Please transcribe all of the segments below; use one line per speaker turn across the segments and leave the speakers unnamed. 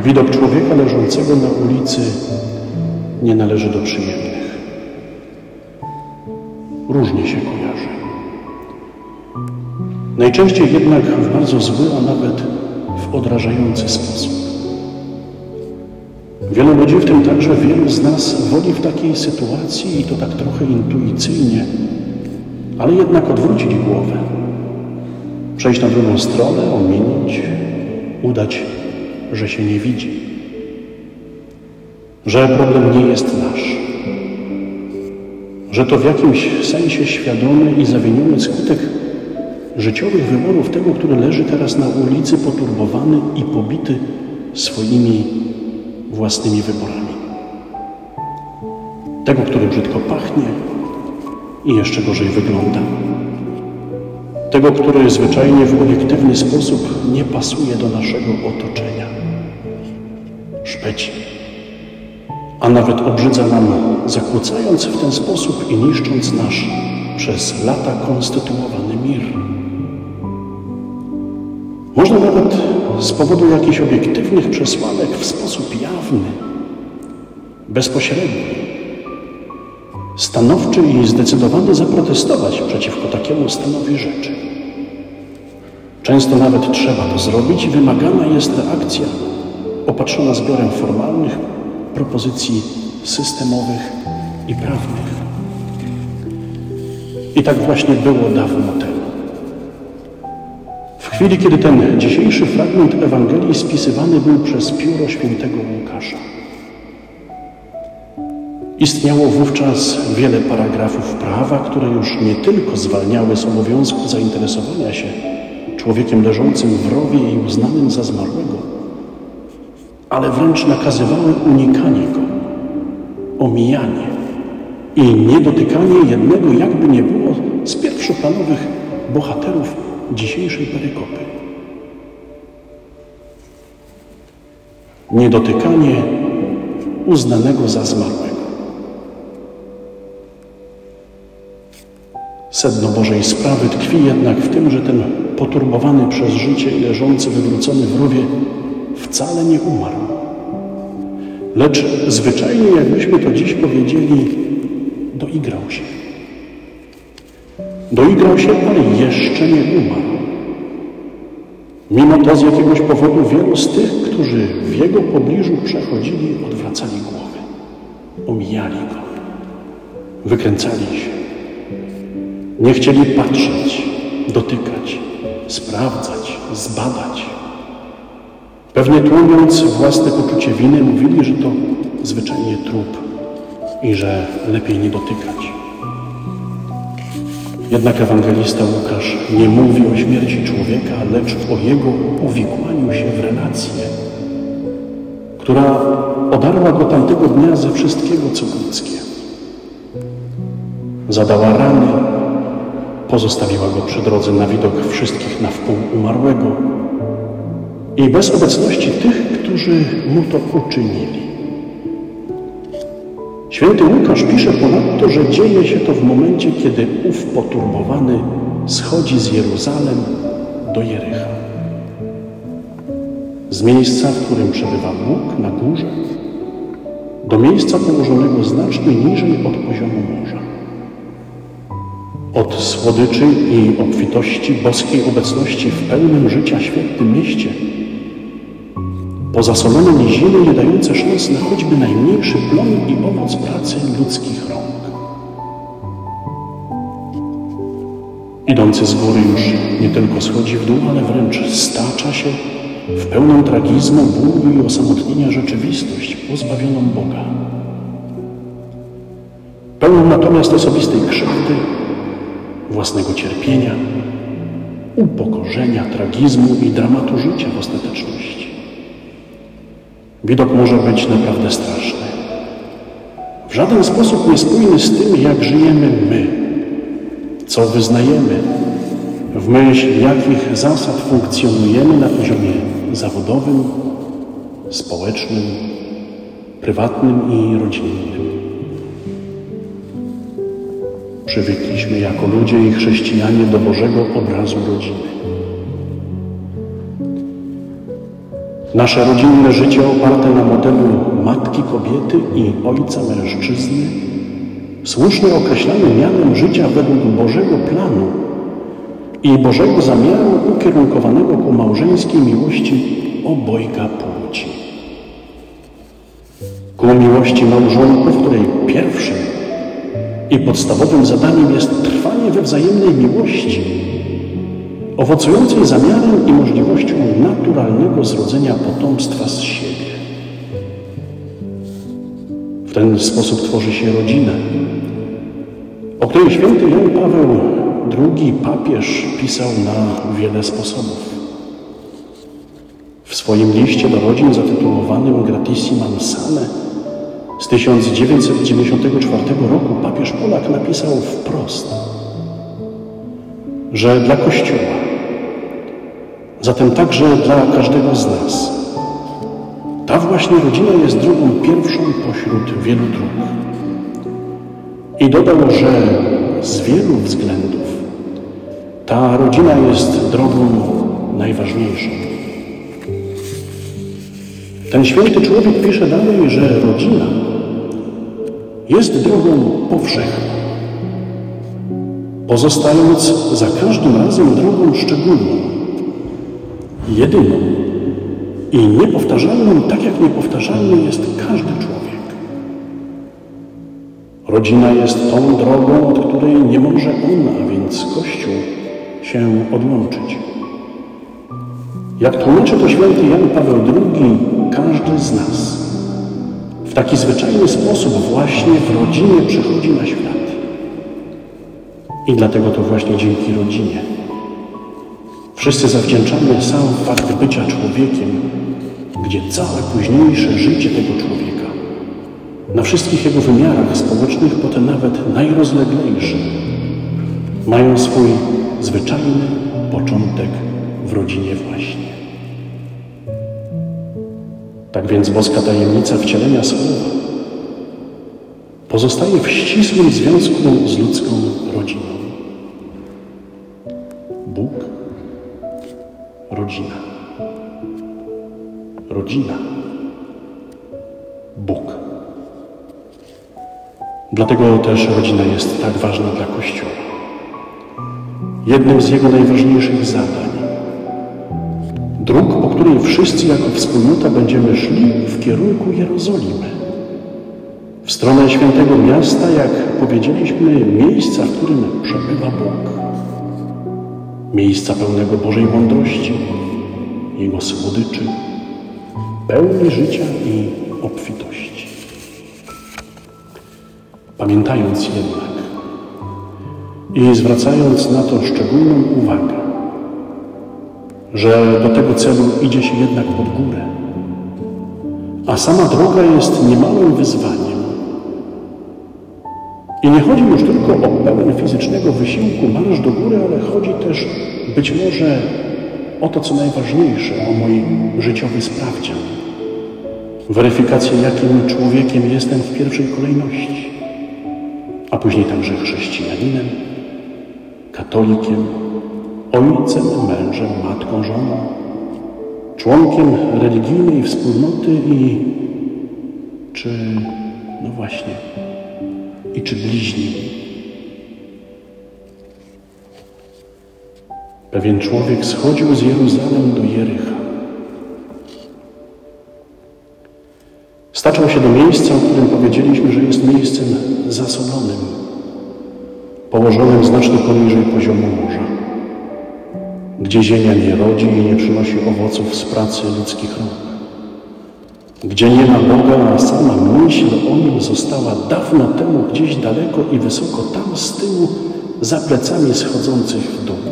widok człowieka leżącego na ulicy nie należy do przyjemnych. Różnie się kojarzy. Najczęściej jednak w bardzo zły, a nawet w odrażający sposób. Wielu ludzi, w tym także wielu z nas, woli w takiej sytuacji, i to tak trochę intuicyjnie, ale jednak odwrócić głowę, przejść na drugą stronę, ominąć, udać, że się nie widzi, że problem nie jest nasz, że to w jakimś sensie świadomy i zawiniony skutek życiowych wyborów tego, który leży teraz na ulicy poturbowany i pobity swoimi własnymi wyborami. Tego, który brzydko pachnie i jeszcze gorzej wygląda. Tego, który zwyczajnie w obiektywny sposób nie pasuje do naszego otoczenia. Szpeci, a nawet obrzydza nam, zakłócając w ten sposób i niszcząc nasz przez lata konstytuowany mir. Można nawet z powodu jakichś obiektywnych przesłanek w sposób jawny, bezpośredni, stanowczy i zdecydowany zaprotestować przeciwko takiemu stanowi rzeczy. Często nawet trzeba to zrobić i wymagana jest reakcja opatrzona zbiorem formalnych propozycji systemowych i prawnych. I tak właśnie było dawno temu. W chwili, kiedy ten dzisiejszy fragment Ewangelii spisywany był przez pióro świętego Łukasza. Istniało wówczas wiele paragrafów prawa, które już nie tylko zwalniały z obowiązku zainteresowania się człowiekiem leżącym w rowie i uznanym za zmarłego, ale wręcz nakazywały unikanie go, omijanie i niedotykanie jednego, jakby nie było, z pierwszoplanowych bohaterów dzisiejszej perykopy. Niedotykanie uznanego za zmarłego. Sedno Bożej sprawy tkwi jednak w tym, że ten poturbowany przez życie i leżący wywrócony w rowie wcale nie umarł. Lecz zwyczajnie, jakbyśmy to dziś powiedzieli, doigrał się. Doigrał się, ale jeszcze nie umarł. Mimo to z jakiegoś powodu wielu z tych, którzy w jego pobliżu przechodzili, odwracali głowy, omijali go, wykręcali się. Nie chcieli patrzeć, dotykać, sprawdzać, zbadać. Pewnie tłumiąc własne poczucie winy, mówili, że to zwyczajnie trup i że lepiej nie dotykać. Jednak ewangelista Łukasz nie mówi o śmierci człowieka, lecz o jego uwikłaniu się w relację, która odarła go tamtego dnia ze wszystkiego, co ludzkie. Zadała rany, pozostawiła go przy drodze na widok wszystkich na wpół umarłego i bez obecności tych, którzy mu to uczynili. Święty Łukasz pisze ponadto, że dzieje się to w momencie, kiedy ów poturbowany schodzi z Jeruzalem do Jericha. Z miejsca, w którym przebywa Bóg na górze, do miejsca położonego znacznie niżej od poziomu morza. Od słodyczy i obfitości boskiej obecności w pełnym życia świętym mieście, po zasolone niziny nie dające szans na choćby najmniejszy plon i owoc pracy ludzkich rąk. Idący z góry już nie tylko schodzi w dół, ale wręcz stacza się w pełną tragizmu, bólu i osamotnienia rzeczywistość pozbawioną Boga. Pełną natomiast osobistej krzywdy, własnego cierpienia, upokorzenia, tragizmu i dramatu życia w ostateczności. Widok może być naprawdę straszny. W żaden sposób niespójny z tym, jak żyjemy my, co wyznajemy, w myśl jakich zasad funkcjonujemy na poziomie zawodowym, społecznym, prywatnym i rodzinnym. Przywykliśmy jako ludzie i chrześcijanie do Bożego obrazu rodziny. Nasze rodzinne życie oparte na modelu matki kobiety i ojca mężczyzny, słusznie określane mianem życia według Bożego planu i Bożego zamiaru ukierunkowanego ku małżeńskiej miłości obojga płci. Ku miłości małżonków, której pierwszym i podstawowym zadaniem jest trwanie we wzajemnej miłości, owocującej zamiarem i możliwością naturalnego zrodzenia potomstwa z siebie. W ten sposób tworzy się rodzinę, o której święty Jan Paweł II, papież, pisał na wiele sposobów. W swoim liście do rodzin zatytułowanym Gratissimam Sane z 1994 roku papież Polak napisał wprost, że dla Kościoła, zatem także dla każdego z nas, ta właśnie rodzina jest drogą pierwszą pośród wielu dróg. I dodał, że z wielu względów ta rodzina jest drogą najważniejszą. Ten święty człowiek pisze dalej, że rodzina jest drogą powszechną, pozostając za każdym razem drogą szczególną, jedyną i niepowtarzalną, tak jak niepowtarzalny jest każdy człowiek. Rodzina jest tą drogą, od której nie może on, a więc Kościół, się odłączyć. Jak tłumaczy to święty Jan Paweł II, każdy z nas w taki zwyczajny sposób właśnie w rodzinie przychodzi na świat. I dlatego to właśnie dzięki rodzinie wszyscy zawdzięczamy sam fakt bycia człowiekiem, gdzie całe późniejsze życie tego człowieka, na wszystkich jego wymiarach społecznych, potem nawet najrozleglejszych, mają swój zwyczajny początek w rodzinie właśnie. Tak więc boska tajemnica wcielenia Słowa pozostaje w ścisłym związku z ludzką rodziną. Bóg, rodzina. Rodzina, Bóg. Dlatego też rodzina jest tak ważna dla Kościoła. Jednym z jego najważniejszych zadań, dróg, po której wszyscy jako wspólnota będziemy szli w kierunku Jerozolimy, w stronę świętego miasta, jak powiedzieliśmy, miejsca, w którym przebywa Bóg. Miejsca pełnego Bożej mądrości, Jego słodyczy, pełni życia i obfitości. Pamiętając jednak i zwracając na to szczególną uwagę, że do tego celu idzie się jednak pod górę, a sama droga jest niemałym wyzwaniem. I nie chodzi już tylko o pełen fizycznego wysiłku, marsz do góry, ale chodzi też być może o to, co najważniejsze, o mój życiowy sprawdzian. Weryfikację, jakim człowiekiem jestem w pierwszej kolejności, a później także chrześcijaninem, katolikiem, ojcem, mężem, matką, żoną, członkiem religijnej wspólnoty czy bliźnim. Pewien człowiek schodził z Jeruzalem do Jericha. Staczał się do miejsca, o którym powiedzieliśmy, że jest miejscem zasolionym, położonym znacznie poniżej poziomu morza, gdzie ziemia nie rodzi i nie przynosi owoców z pracy ludzkich rąk, gdzie nie ma Boga, a sama myśl o Nim została dawno temu gdzieś daleko i wysoko tam z tyłu, za plecami schodzących w dół.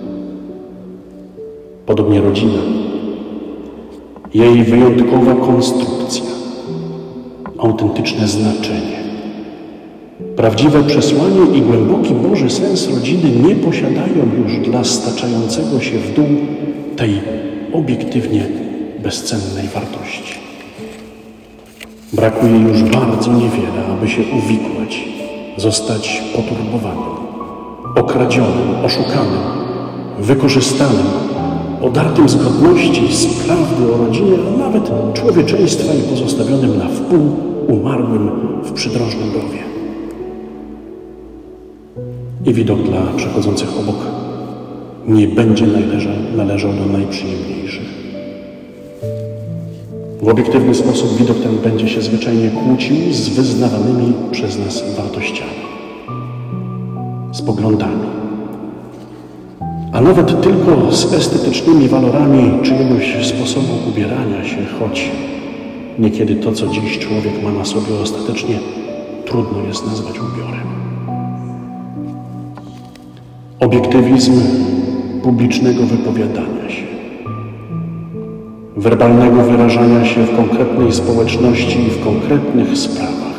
Podobnie rodzina, jej wyjątkowa konstrukcja, autentyczne znaczenie, prawdziwe przesłanie i głęboki Boży sens rodziny nie posiadają już dla staczającego się w dół tej obiektywnie bezcennej wartości. Brakuje już bardzo niewiele, aby się uwikłać, zostać poturbowanym, okradzionym, oszukanym, wykorzystanym odartym z godności, z prawdy o rodzinie, a nawet człowieczeństwa i pozostawionym na wpół umarłym w przydrożnym rowie. I widok dla przechodzących obok nie będzie należał do najprzyjemniejszych. W obiektywny sposób widok ten będzie się zwyczajnie kłócił z wyznawanymi przez nas wartościami, z poglądami, a nawet tylko z estetycznymi walorami czyjegoś sposobu ubierania się, choć niekiedy to, co dziś człowiek ma na sobie, ostatecznie trudno jest nazwać ubiorem. Obiektywizm publicznego wypowiadania się, werbalnego wyrażania się w konkretnej społeczności i w konkretnych sprawach.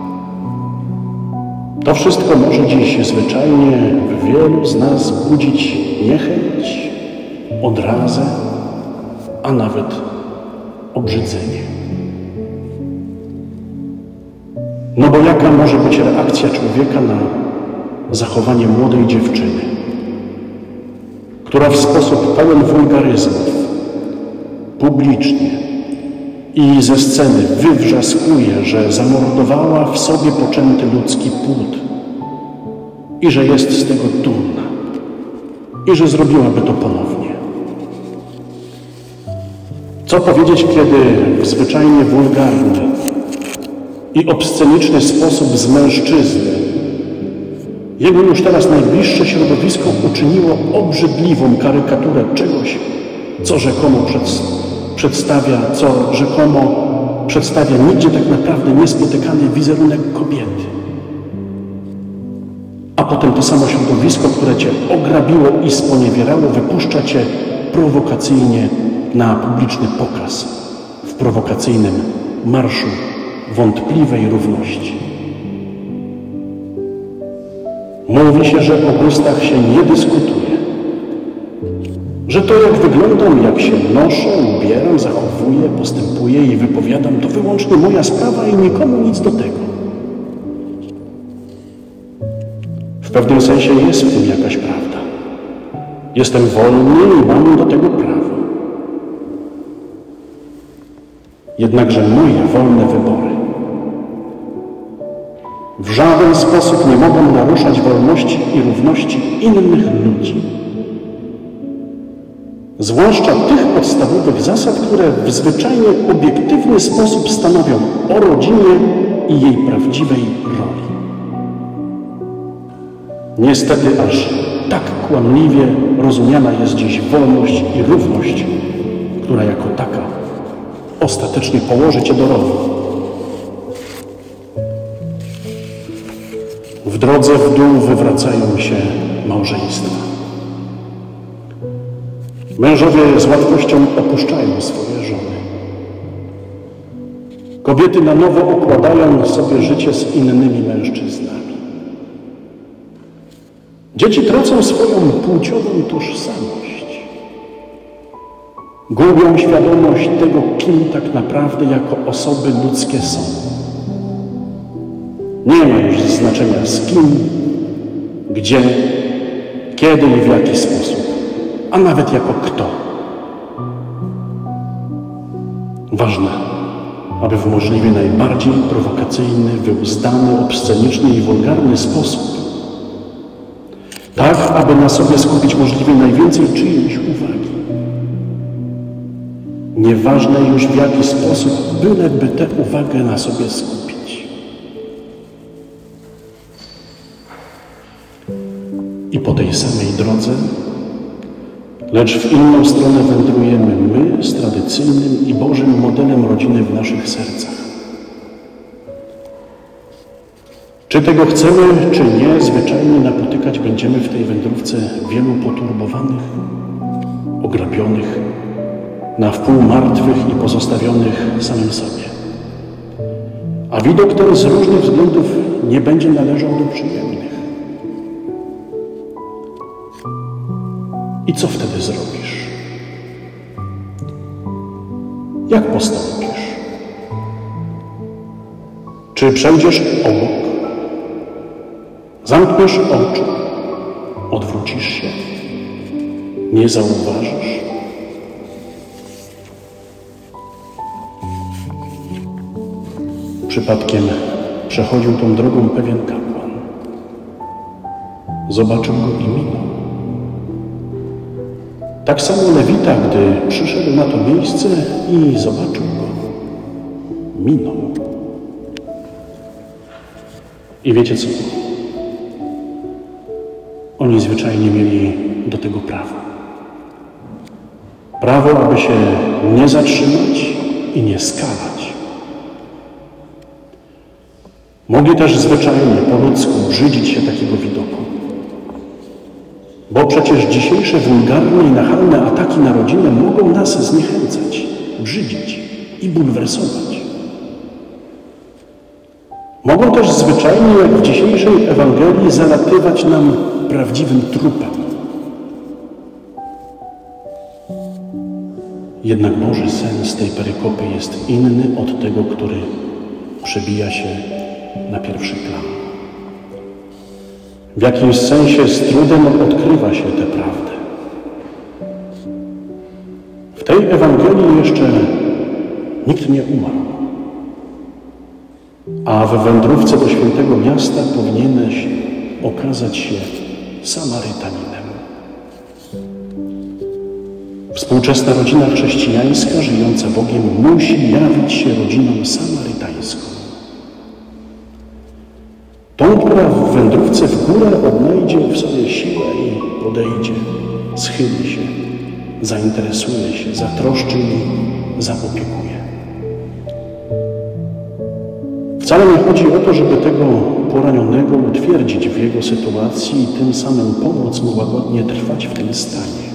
To wszystko może dziś zwyczajnie w wielu z nas budzić niechęć, odrazę, a nawet obrzydzenie. No bo jaka może być reakcja człowieka na zachowanie młodej dziewczyny, która w sposób pełen wulgaryzmów publicznie i ze sceny wywrzaskuje, że zamordowała w sobie poczęty ludzki płód i że jest z tego dumna i że zrobiłaby to ponownie. Co powiedzieć, kiedy w zwyczajnie wulgarny i obsceniczny sposób z mężczyzny jego już teraz najbliższe środowisko uczyniło obrzydliwą karykaturę czegoś, co rzekomo przedstawia nigdzie tak naprawdę niespotykany wizerunek kobiety. A potem to samo środowisko, które cię ograbiło i sponiewierało, wypuszcza cię prowokacyjnie na publiczny pokaz w prowokacyjnym marszu wątpliwej równości. Mówi się, że o gustach się nie dyskutuje, że to, jak wyglądam, jak się noszę, ubieram, zachowuję, postępuję i wypowiadam, to wyłącznie moja sprawa i nikomu nic do tego. W pewnym sensie jest w tym jakaś prawda. Jestem wolny i mam do tego prawo. Jednakże moje wolne wybory w żaden sposób nie mogą naruszać wolności i równości innych ludzi. Zwłaszcza tych podstawowych zasad, które w zwyczajnie obiektywny sposób stanowią o rodzinie i jej prawdziwej roli. Niestety aż tak kłamliwie rozumiana jest dziś wolność i równość, która jako taka ostatecznie położy cię do rowu. W drodze w dół wywracają się małżeństwa. Mężowie z łatwością opuszczają swoje żony. Kobiety na nowo układają sobie życie z innymi mężczyznami. Dzieci tracą swoją płciową tożsamość. Gubią świadomość tego, kim tak naprawdę jako osoby ludzkie są. Nie ma już znaczenia z kim, gdzie, kiedy i w jaki sposób, a nawet jako kto. Ważne, aby w możliwie najbardziej prowokacyjny, wyuzdany, obsceniczny i wulgarny sposób, tak aby na sobie skupić możliwie najwięcej czyjejś uwagi. Nieważne już w jaki sposób, byleby tę uwagę na sobie skupić. I po tej samej drodze, lecz w inną stronę wędrujemy my z tradycyjnym i Bożym modelem rodziny w naszych sercach. Czy tego chcemy, czy nie, zwyczajnie napotykać będziemy w tej wędrówce wielu poturbowanych, ograbionych, na wpół martwych i pozostawionych samym sobie. A widok ten z różnych względów nie będzie należał do przyjemnych. I co wtedy zrobisz? Jak postąpisz? Czy przejdziesz obok? Zamkniesz oczy? Odwrócisz się? Nie zauważysz? Przypadkiem przechodził tą drogą pewien kapłan. Zobaczył go i minął. Tak samo Lewita, gdy przyszedł na to miejsce i zobaczył go, minął. I wiecie co? Oni zwyczajnie mieli do tego prawo. Prawo, aby się nie zatrzymać i nie skalać. Mogli też zwyczajnie, po ludzku, brzydzić się takiego widoku. Bo przecież dzisiejsze wulgarne i nachalne ataki na rodzinę mogą nas zniechęcać, brzydzić i bulwersować. Mogą też zwyczajnie, jak w dzisiejszej Ewangelii, zalatywać nam prawdziwym trupem. Jednak Boży sens tej perykopy jest inny od tego, który przebija się na pierwszy plan. W jakimś sensie z trudem odkrywa się tę prawdę. W tej Ewangelii jeszcze nikt nie umarł, a w wędrówce do świętego miasta powinieneś okazać się Samarytaninem. Współczesna rodzina chrześcijańska żyjąca Bogiem musi jawić się rodziną samarytańską. Tą, która w wędrówce w górę odnajdzie w sobie siłę i podejdzie, schyli się, zainteresuje się, zatroszczy i zaopiekuje. Wcale nie chodzi o to, żeby tego poranionego utwierdzić w jego sytuacji i tym samym pomóc mu łagodnie trwać w tym stanie.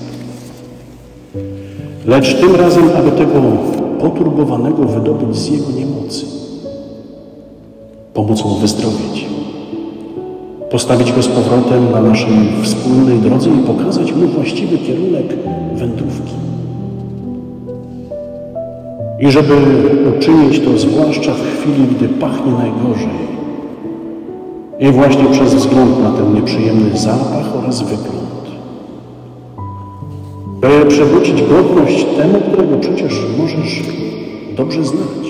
Lecz tym razem, aby tego poturbowanego wydobyć z jego niemocy. Pomóc mu wyzdrowieć. Postawić go z powrotem na naszej wspólnej drodze i pokazać mu właściwy kierunek wędrówki. I żeby uczynić to zwłaszcza w chwili, gdy pachnie najgorzej. I właśnie przez wzgląd na ten nieprzyjemny zapach oraz wygląd. By przywrócić godność temu, którego przecież możesz dobrze znać.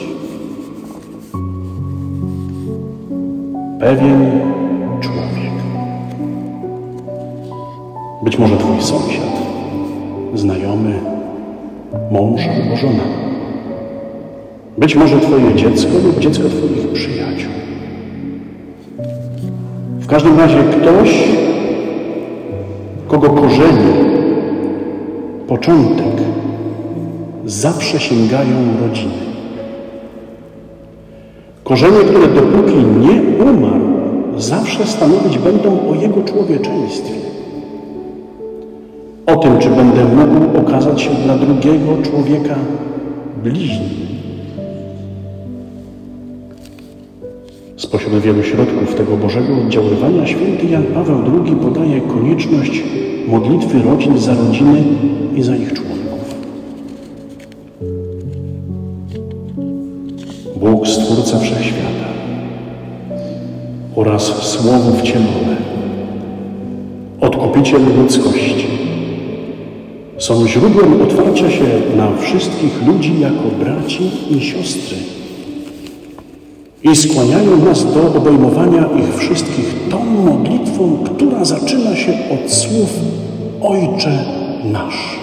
Pewien człowiek. Być może twój sąsiad, znajomy, mąż albo żona. Być może twoje dziecko lub dziecko twoich przyjaciół. W każdym razie ktoś, kogo korzenie, początek zawsze sięgają rodziny. Korzenie, które dopóki nie umarł, zawsze stanowić będą o jego człowieczeństwie. O tym, czy będę mógł okazać się dla drugiego człowieka bliźnim. Spośród wielu środków tego Bożego oddziaływania święty Jan Paweł II podaje konieczność modlitwy rodzin za rodziny i za ich członków. Bóg, Stwórca Wszechświata oraz Słowo wcielone, Odkupiciel ludzkości, są źródłem otwarcia się na wszystkich ludzi jako braci i siostry i skłaniają nas do obejmowania ich wszystkich tą modlitwą, która zaczyna się od słów Ojcze nasz.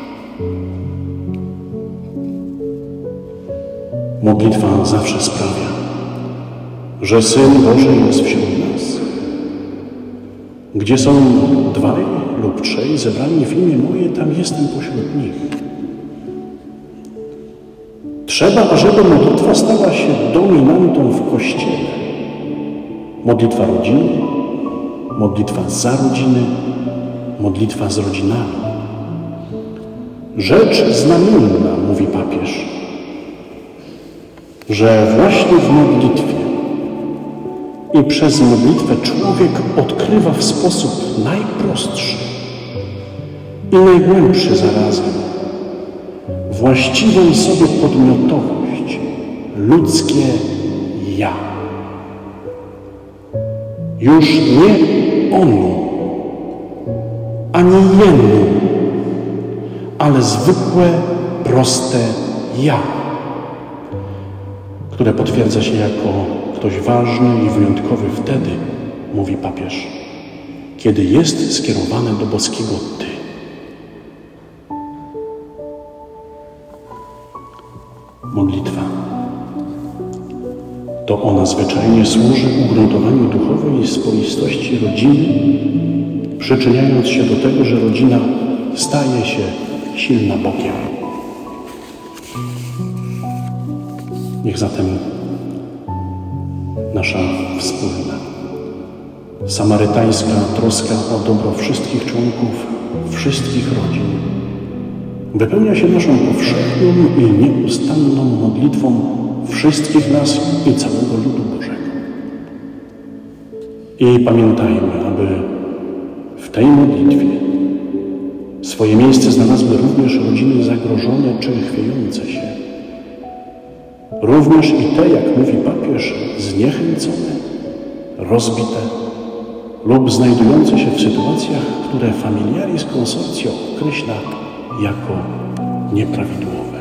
Modlitwa zawsze sprawia, że Syn Boży jest wśród nas. Gdzie są dwaj lub trzej zebrani w imię moje, tam jestem pośród nich. Trzeba, ażeby modlitwa stała się dominantą w Kościele. Modlitwa rodziny, modlitwa za rodziny, modlitwa z rodzinami. Rzecz znamienna, mówi papież, że właśnie w modlitwie i przez modlitwę człowiek odkrywa w sposób najprostszy i najgłębszy zarazem właściwą sobie podmiotowość, ludzkie ja. Już nie onu, ani jemu, ale zwykłe, proste ja, które potwierdza się jako ktoś ważny i wyjątkowy wtedy, mówi papież, kiedy jest skierowane do boskiego Ty. Modlitwa. To ona zwyczajnie służy ugruntowaniu duchowej spoistości rodziny, przyczyniając się do tego, że rodzina staje się silna Bogiem. Niech zatem nasza wspólna, samarytańska troska o dobro wszystkich członków, wszystkich rodzin wypełnia się naszą powszechną i nieustanną modlitwą wszystkich nas i całego ludu Bożego. I pamiętajmy, aby w tej modlitwie swoje miejsce znalazły również rodziny zagrożone czy chwiejące się. Również i te, jak mówi papież, zniechęcone, rozbite lub znajdujące się w sytuacjach, które Familiaris Consortio określa jako nieprawidłowe.